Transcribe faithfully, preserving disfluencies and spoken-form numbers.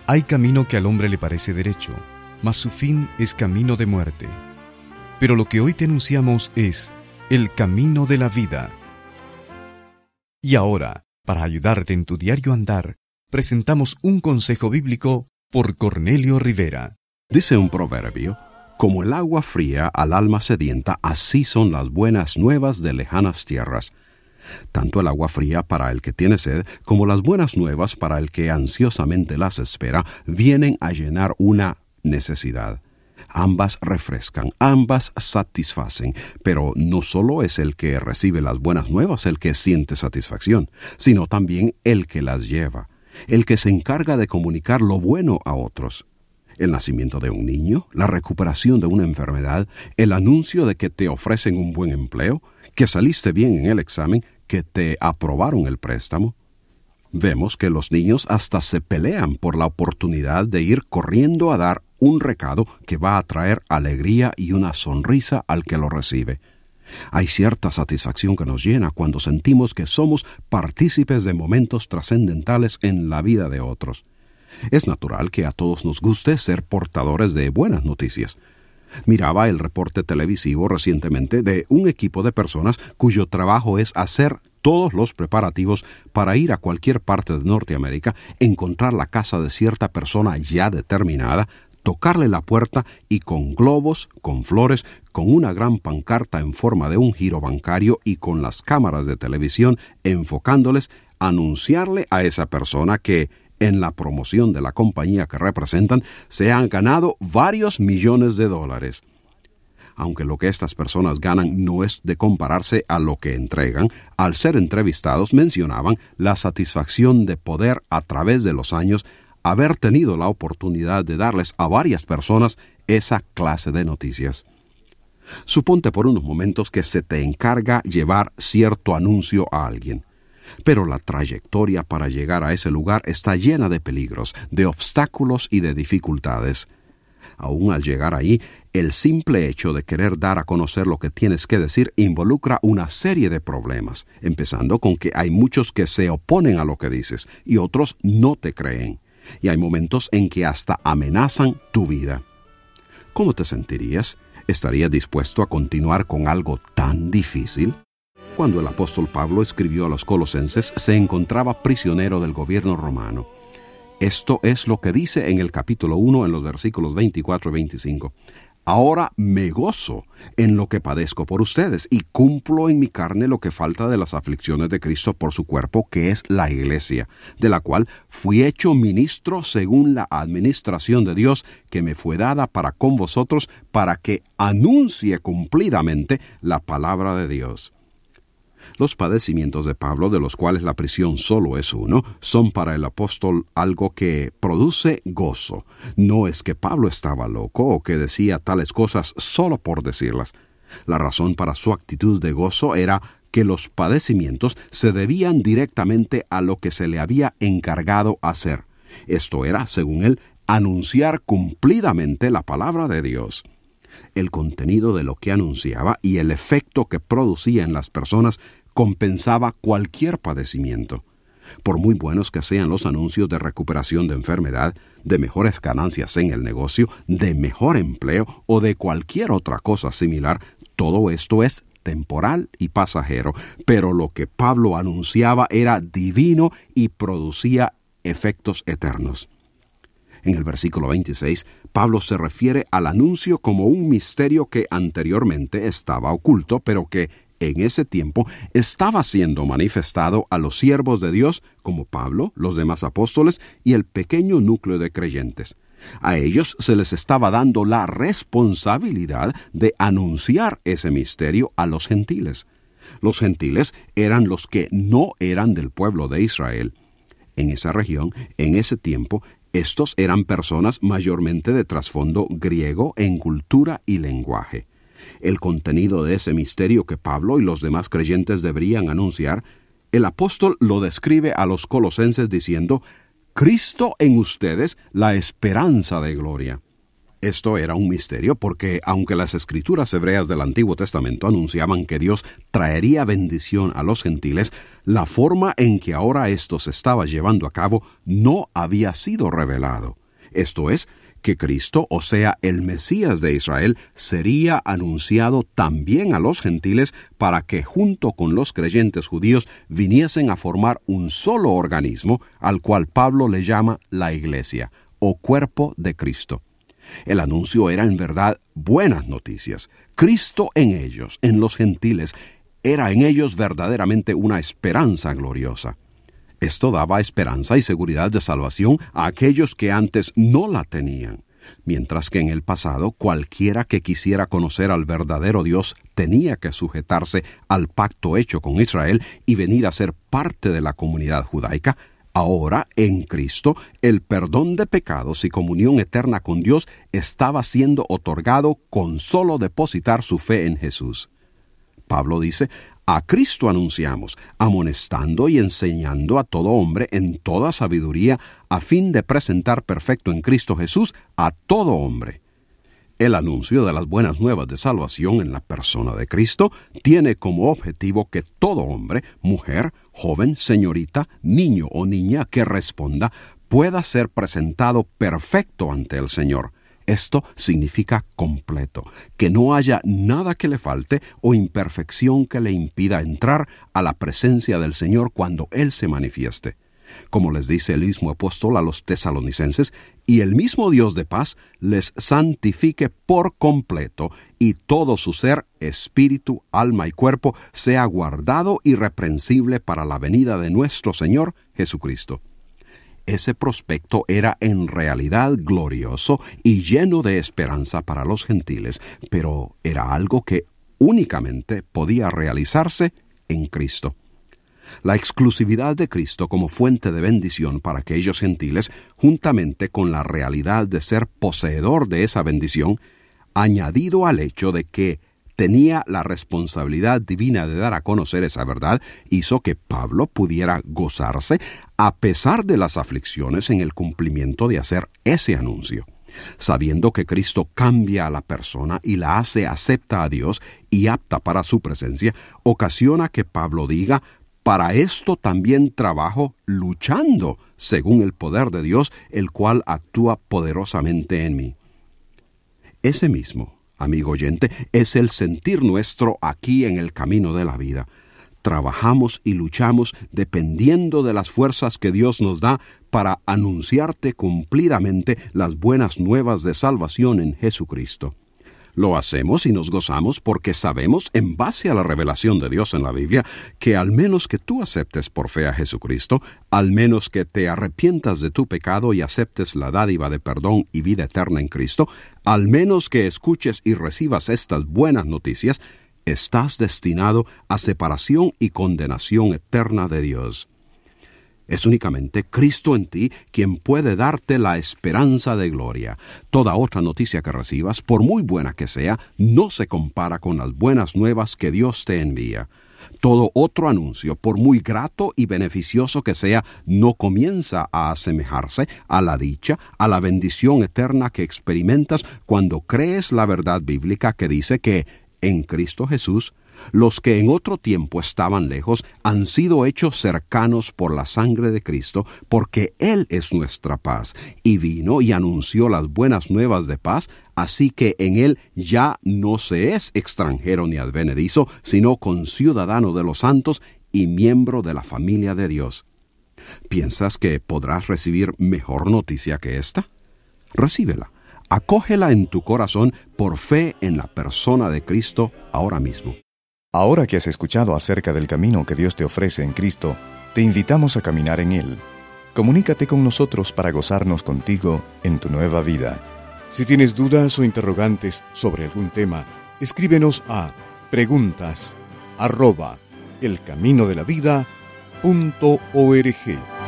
Hay camino que al hombre le parece derecho, mas su fin es camino de muerte. Pero lo que hoy te anunciamos es el camino de la vida. Y ahora, para ayudarte en tu diario andar, presentamos un consejo bíblico por Cornelio Rivera. Dice un proverbio: como el agua fría al alma sedienta, así son las buenas nuevas de lejanas tierras. Tanto el agua fría para el que tiene sed, como las buenas nuevas para el que ansiosamente las espera, vienen a llenar una necesidad. Ambas refrescan, ambas satisfacen, pero no solo es el que recibe las buenas nuevas el que siente satisfacción, sino también el que las lleva, el que se encarga de comunicar lo bueno a otros. El nacimiento de un niño, la recuperación de una enfermedad, el anuncio de que te ofrecen un buen empleo, que saliste bien en el examen, que te aprobaron el préstamo. Vemos que los niños hasta se pelean por la oportunidad de ir corriendo a dar un recado que va a traer alegría y una sonrisa al que lo recibe. Hay cierta satisfacción que nos llena cuando sentimos que somos partícipes de momentos trascendentales en la vida de otros. Es natural que a todos nos guste ser portadores de buenas noticias. Miraba el reporte televisivo recientemente de un equipo de personas cuyo trabajo es hacer todos los preparativos para ir a cualquier parte de Norteamérica, encontrar la casa de cierta persona ya determinada, tocarle la puerta y con globos, con flores, con una gran pancarta en forma de un giro bancario y con las cámaras de televisión enfocándoles, anunciarle a esa persona que en la promoción de la compañía que representan, se han ganado varios millones de dólares. Aunque lo que estas personas ganan no es de compararse a lo que entregan, al ser entrevistados mencionaban la satisfacción de poder, a través de los años, haber tenido la oportunidad de darles a varias personas esa clase de noticias. Suponte por unos momentos que se te encarga llevar cierto anuncio a alguien. Pero la trayectoria para llegar a ese lugar está llena de peligros, de obstáculos y de dificultades. Aún al llegar ahí, el simple hecho de querer dar a conocer lo que tienes que decir involucra una serie de problemas, empezando con que hay muchos que se oponen a lo que dices y otros no te creen. Y hay momentos en que hasta amenazan tu vida. ¿Cómo te sentirías? ¿Estarías dispuesto a continuar con algo tan difícil? Cuando el apóstol Pablo escribió a los colosenses, se encontraba prisionero del gobierno romano. Esto es lo que dice en el capítulo uno, en los versículos veinticuatro y veinticinco. Ahora me gozo en lo que padezco por ustedes y cumplo en mi carne lo que falta de las aflicciones de Cristo por su cuerpo, que es la iglesia, de la cual fui hecho ministro según la administración de Dios que me fue dada para con vosotros, para que anuncie cumplidamente la palabra de Dios. Los padecimientos de Pablo, de los cuales la prisión solo es uno, son para el apóstol algo que produce gozo. No es que Pablo estaba loco o que decía tales cosas solo por decirlas. La razón para su actitud de gozo era que los padecimientos se debían directamente a lo que se le había encargado hacer. Esto era, según él, anunciar cumplidamente la palabra de Dios. El contenido de lo que anunciaba y el efecto que producía en las personas compensaba cualquier padecimiento. Por muy buenos que sean los anuncios de recuperación de enfermedad, de mejores ganancias en el negocio, de mejor empleo o de cualquier otra cosa similar, todo esto es temporal y pasajero, pero lo que Pablo anunciaba era divino y producía efectos eternos. En el versículo veintiséis, Pablo se refiere al anuncio como un misterio que anteriormente estaba oculto, pero que en ese tiempo estaba siendo manifestado a los siervos de Dios, como Pablo, los demás apóstoles y el pequeño núcleo de creyentes. A ellos se les estaba dando la responsabilidad de anunciar ese misterio a los gentiles. Los gentiles eran los que no eran del pueblo de Israel. En esa región, en ese tiempo, estos eran personas mayormente de trasfondo griego en cultura y lenguaje. El contenido de ese misterio que Pablo y los demás creyentes deberían anunciar, el apóstol lo describe a los colosenses diciendo: Cristo en ustedes, la esperanza de gloria. Esto era un misterio porque, aunque las escrituras hebreas del Antiguo Testamento anunciaban que Dios traería bendición a los gentiles, la forma en que ahora esto se estaba llevando a cabo no había sido revelado. esto es, que Cristo, o sea, el Mesías de Israel, sería anunciado también a los gentiles para que junto con los creyentes judíos viniesen a formar un solo organismo al cual Pablo le llama la Iglesia, o cuerpo de Cristo. El anuncio era en verdad buenas noticias. Cristo en ellos, en los gentiles, era en ellos verdaderamente una esperanza gloriosa. Esto daba esperanza y seguridad de salvación a aquellos que antes no la tenían, mientras que en el pasado cualquiera que quisiera conocer al verdadero Dios tenía que sujetarse al pacto hecho con Israel y venir a ser parte de la comunidad judaica. Ahora, en Cristo, el perdón de pecados y comunión eterna con Dios estaba siendo otorgado con solo depositar su fe en Jesús. Pablo dice, a Cristo anunciamos, amonestando y enseñando a todo hombre en toda sabiduría, a fin de presentar perfecto en Cristo Jesús a todo hombre. El anuncio de las buenas nuevas de salvación en la persona de Cristo tiene como objetivo que todo hombre, mujer, joven, señorita, niño o niña que responda pueda ser presentado perfecto ante el Señor. Esto significa completo, que no haya nada que le falte o imperfección que le impida entrar a la presencia del Señor cuando Él se manifieste. Como les dice el mismo apóstol a los tesalonicenses, y el mismo Dios de paz les santifique por completo, y todo su ser, espíritu, alma y cuerpo, sea guardado irreprensible para la venida de nuestro Señor Jesucristo. Ese prospecto era en realidad glorioso y lleno de esperanza para los gentiles, pero era algo que únicamente podía realizarse en Cristo. La exclusividad de Cristo como fuente de bendición para aquellos gentiles, juntamente con la realidad de ser poseedor de esa bendición, añadido al hecho de que tenía la responsabilidad divina de dar a conocer esa verdad, hizo que Pablo pudiera gozarse a pesar de las aflicciones en el cumplimiento de hacer ese anuncio. Sabiendo que Cristo cambia a la persona y la hace acepta a Dios y apta para su presencia, ocasiona que Pablo diga, para esto también trabajo luchando, según el poder de Dios, el cual actúa poderosamente en mí. Ese mismo, amigo oyente, es el sentir nuestro aquí en el camino de la vida. Trabajamos y luchamos dependiendo de las fuerzas que Dios nos da para anunciarte cumplidamente las buenas nuevas de salvación en Jesucristo. Lo hacemos y nos gozamos porque sabemos, en base a la revelación de Dios en la Biblia, que al menos que tú aceptes por fe a Jesucristo, al menos que te arrepientas de tu pecado y aceptes la dádiva de perdón y vida eterna en Cristo, al menos que escuches y recibas estas buenas noticias, estás destinado a separación y condenación eterna de Dios. Es únicamente Cristo en ti quien puede darte la esperanza de gloria. Toda otra noticia que recibas, por muy buena que sea, no se compara con las buenas nuevas que Dios te envía. Todo otro anuncio, por muy grato y beneficioso que sea, no comienza a asemejarse a la dicha, a la bendición eterna que experimentas cuando crees la verdad bíblica que dice que en Cristo Jesús, los que en otro tiempo estaban lejos han sido hechos cercanos por la sangre de Cristo, porque Él es nuestra paz, y vino y anunció las buenas nuevas de paz, así que en Él ya no se es extranjero ni advenedizo, sino conciudadano de los santos y miembro de la familia de Dios. ¿Piensas que podrás recibir mejor noticia que esta? Recíbela. Acógela en tu corazón por fe en la persona de Cristo ahora mismo. Ahora que has escuchado acerca del camino que Dios te ofrece en Cristo, te invitamos a caminar en Él. Comunícate con nosotros para gozarnos contigo en tu nueva vida. Si tienes dudas o interrogantes sobre algún tema, escríbenos a preguntas arroba elcaminodelavida punto org.